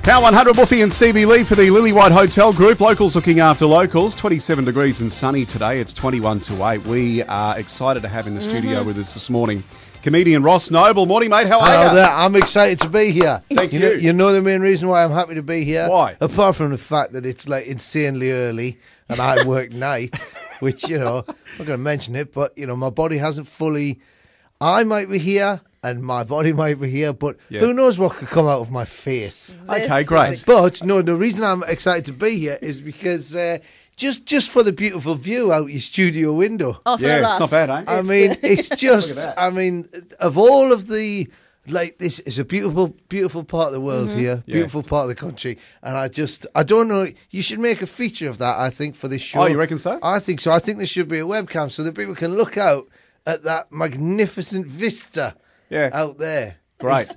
Power 100, Woofy and Stevie Lee for the Lillywhite Hotel Group. Locals looking after locals. 27 degrees and sunny today. It's 21 to 8. We are excited to have in the studio with us this morning comedian Ross Noble. Morning, mate. How are you? Hello there. I'm excited to be here. Thank you. You know the main reason why I'm happy to be here? Why? Apart from the fact that it's like insanely early and I work nights, which, I'm not going to mention it, but, my body hasn't fully... I might be here and my body might be here, but who knows what could come out of my face. Okay, great. But, no, the reason I'm excited to be here is because... Just for the beautiful view out your studio window. Oh, so Yeah, it's not bad, eh? I mean, it's just, of all of the, this is a beautiful, beautiful part of the world here, beautiful part of the country. And I don't know, you should make a feature of that, I think, for this show. Oh, you reckon so? I think so. I think there should be a webcam so that people can look out at that magnificent vista out there. Great.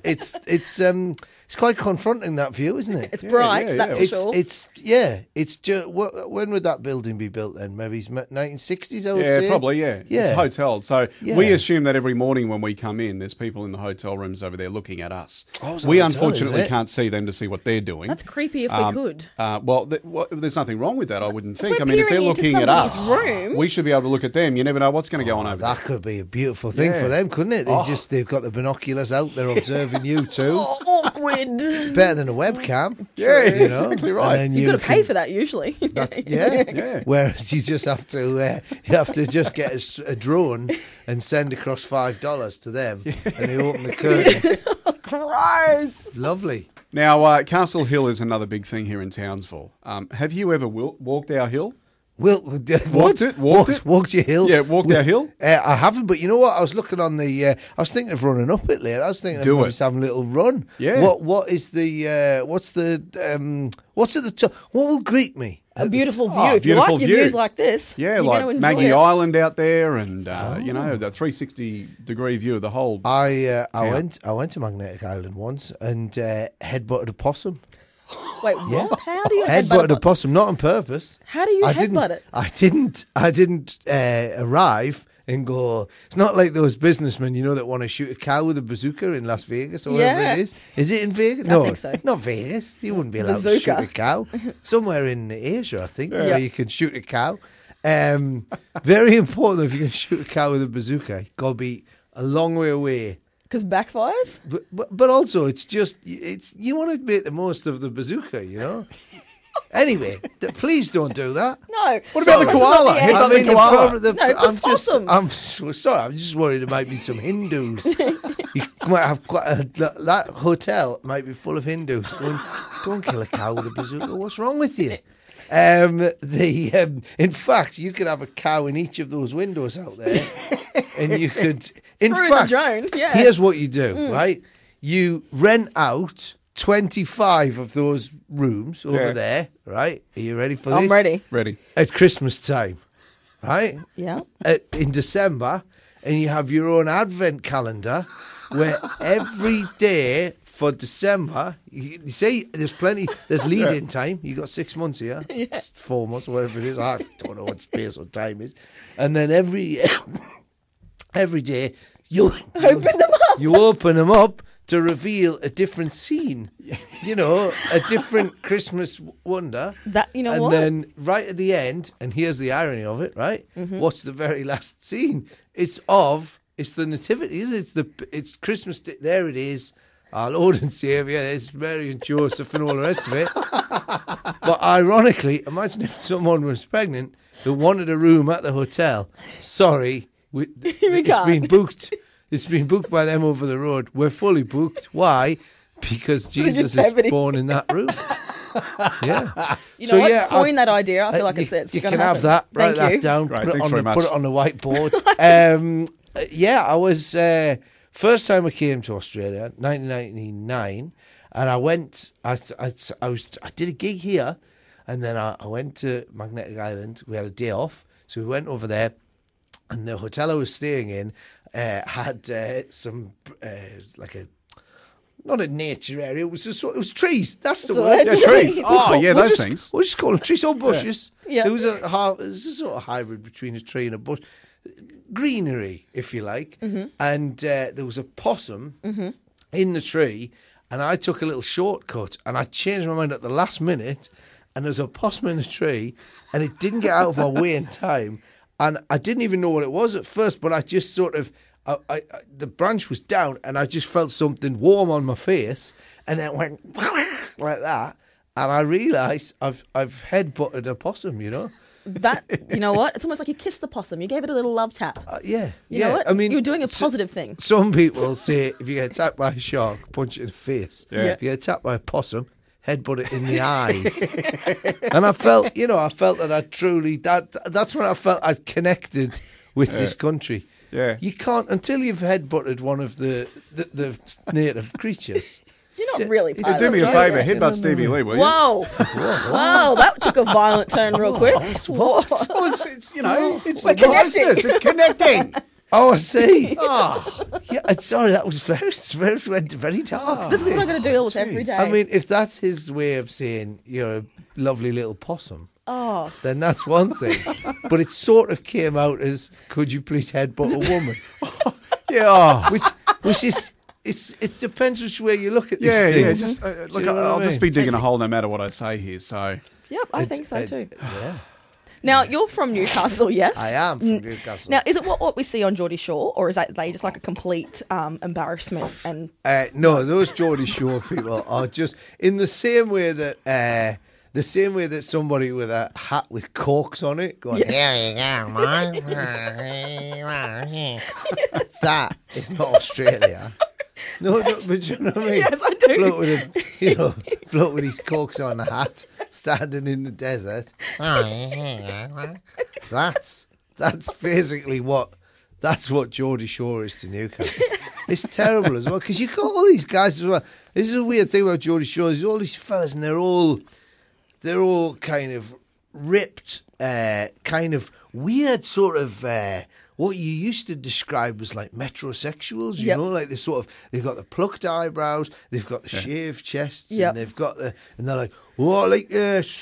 It's quite confronting, that view, isn't it? It's bright, that's for sure. It's just, when would that building be built then? Maybe 1960s, I would say? Yeah, probably, yeah. It's a hotel. So we assume that every morning when we come in, there's people in the hotel rooms over there looking at us. Oh, it's a we hotel, unfortunately is it? can't see them to see what they're doing. That's creepy if we could. There's nothing wrong with that, I wouldn't think. we're I mean, if they're peering into looking at us, somebody's room- we should be able to look at them. You never know what's going to go on over there. That could be a beautiful thing Yeah. for them, couldn't it? They've got the binoculars out, they're observing you too. Oh, awkward. Better than a webcam. Yeah, exactly right. And then You've got to can- pay for that usually. That's Yeah. Whereas you just have to just get a drone and send across $5 to them, and they open the curtains. Gross. Lovely. Now, Castle Hill is another big thing here in Townsville. Have you ever walked our hill? Walked it? Walked your hill? Yeah, walked our hill? I haven't, but you know what? I was looking on the... I was thinking of running up it later. I was thinking of maybe just having a little run. Yeah. What is the... what's at the top? What will greet me? A beautiful view. Oh, If you beautiful like your view. views like this, Yeah, you're like going to enjoy Maggie it. Island out there and, the 360-degree view of the whole... I went to Magnetic Island once and headbutted a possum. Wait, what? How do you Headbutted a possum, not on purpose. How do you headbutt it? I didn't arrive and go. It's not like those businessmen, that want to shoot a cow with a bazooka in Las Vegas or wherever Yeah. it is. Is it in Vegas? I No, think so. not Vegas. You wouldn't be allowed to Bazooka. shoot a cow. Somewhere in Asia, I think, where you can shoot a cow. Very important if you're going to shoot a cow with a bazooka. Got to be a long way away. Because backfires? But also, you want to make the most of the bazooka, Anyway, please don't do that. No. What about the koala? That's not Headbutt the koala. I'm sorry. I'm just worried there might be some Hindus. You might have that hotel might be full of Hindus going, "Don't kill a cow with a bazooka. What's wrong with you?" In fact, you could have a cow in each of those windows out there, and you could. In Through fact, the drone, yeah. here's what you do, right? You rent out 25 of those rooms over there, right? Are you ready for this? I'm ready. Ready. At Christmas time, right? Yeah. In December, and you have your own advent calendar where every day for December, you see, there's lead-in time. You got 6 months here, 4 months, whatever it is. I don't know what space or time is. And then every day, you open them up to reveal a different scene. A different Christmas wonder. And Then right at the end, and here's the irony of it, right? What's the very last scene? It's the nativity, isn't it? It's Christmas Day. There it is. Our Lord and Saviour. There's Mary and Joseph and all the rest of it. But ironically, imagine if someone was pregnant who wanted a room at the hotel. Sorry, it's been booked. It's been booked by them over the road. We're fully booked. Why? Because Jesus is born in that room. Yeah. Coin that idea. I feel like it's you going to can happen. have that. Write Thank you. that down. Great, Put thanks very much. it on the whiteboard. I was first time I came to Australia, 1999, and I went. I did a gig here, and then I went to Magnetic Island. We had a day off, so we went over there, and the hotel I was staying in had some not a nature area. It was trees. That's the word. Yeah, trees. Oh, yeah, those things. We'll just call them trees or bushes. Yeah. It was a sort of hybrid between a tree and a bush. Greenery, if you like. And there was a possum in the tree, and I took a little shortcut, and I changed my mind at the last minute, and there was a possum in the tree, and it didn't get out of my way in time, and I didn't even know what it was at first, but I just sort of, the branch was down, and I just felt something warm on my face, and then it went like that, and I realised I've headbutted a possum, you know. That, you know what? It's almost like you kissed the possum. You gave it a little love tap. Yeah. You know what? I mean, you're doing a positive thing. Some people say if you get attacked by a shark, punch it in the face. Yeah. If you get attacked by a possum, headbutt it in the eyes. And I felt that I truly, that's when I felt I'd connected with this country. Yeah. You can't, until you've headbutted one of the native creatures. You're not really part Do of me a Australia. favour, headbutt Stevie Lee, will you? Whoa. Whoa, that took a violent turn real quick. Well, it's you know, it's We're the closeness. It's connecting. Oh, I see. Oh, Yeah, sorry, that was very dark. This is what I'm going to deal with every day. I mean, if that's his way of saying you're a lovely little possum, oh, then that's one thing. But it sort of came out as, could you please headbutt a woman? yeah. Oh. Which is, it depends which way you look at this Yeah, thing. yeah. Just Do look, you know what I I'll just be mean? digging a hole no matter what I say here. So yep, I think so too. Yeah, Now, you're from Newcastle, yes? I am from Newcastle. Now, is it what we see on Geordie Shore, or is that they just like a complete embarrassment? And No, those Geordie Shore people are just in the same way that somebody with a hat with corks on it going, here you go, man. That is not Australia. No, but you know what I mean? Yes, I do. Float with his corks on the hat, standing in the desert. That's basically what Geordie Shore is to Newcastle. It's terrible as well, because you've got all these guys as well. This is a weird thing about Geordie Shore. There's all these fellas, and they're all kind of ripped, kind of weird sort of what you used to describe as like metrosexuals, you Yep. know, like they've got the plucked eyebrows, they've got the shaved chests, Yep. and they've got and they're like, oh, like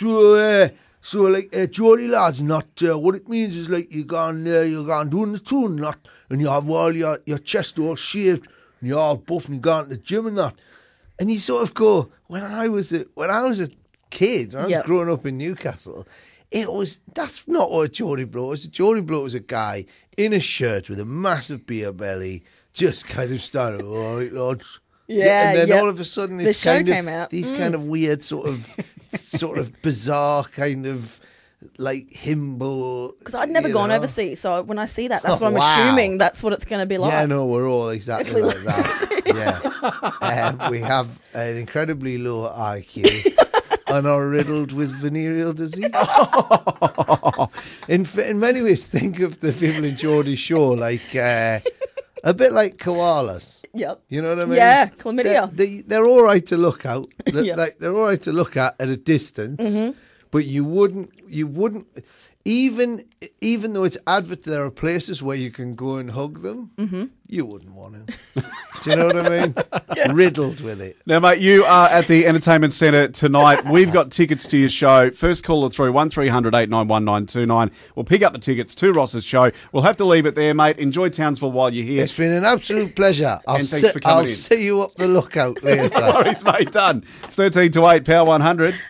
Geordie lads, not what it means is like you're gone doing the tune, not, and you have all your chest all shaved, and you're all buff and gone to the gym and that, and you sort of go, when I was a kid, when I was Yep. growing up in Newcastle, that's not what a Geordie bloke was. A Geordie bloke was a guy in a shirt with a massive beer belly, just kind of standing, all right, lads. Yeah, and then yep. all of a sudden The it's show kind of came out. these kind of weird sort of bizarre kind of like himbo. because I'd never you gone know. overseas, so when I see that, that's Oh, what I'm wow. assuming that's what it's going to be like. Yeah, no, we're all exactly like that. Yeah, we have an incredibly low IQ. And are riddled with venereal disease. In many ways, think of the people in Geordie Shore like a bit like koalas. Yep. You know what I mean? Yeah, chlamydia. They're all right to look out. Yeah. Like they're all right to look at a distance, but you wouldn't. Even though it's advert, there are places where you can go and hug them. You wouldn't want to. Do you know what I mean? Riddled with it. now, mate, you are at the Entertainment Centre tonight. We've got tickets to your show. First caller through 1300 891 929. We'll pick up the tickets to Ross's show. We'll have to leave it there, mate. Enjoy Townsville while you're here. It's been an absolute pleasure. And thanks for coming I'll in. see you up the lookout later. No worries, mate. Done. It's 13 to 8, Power 100.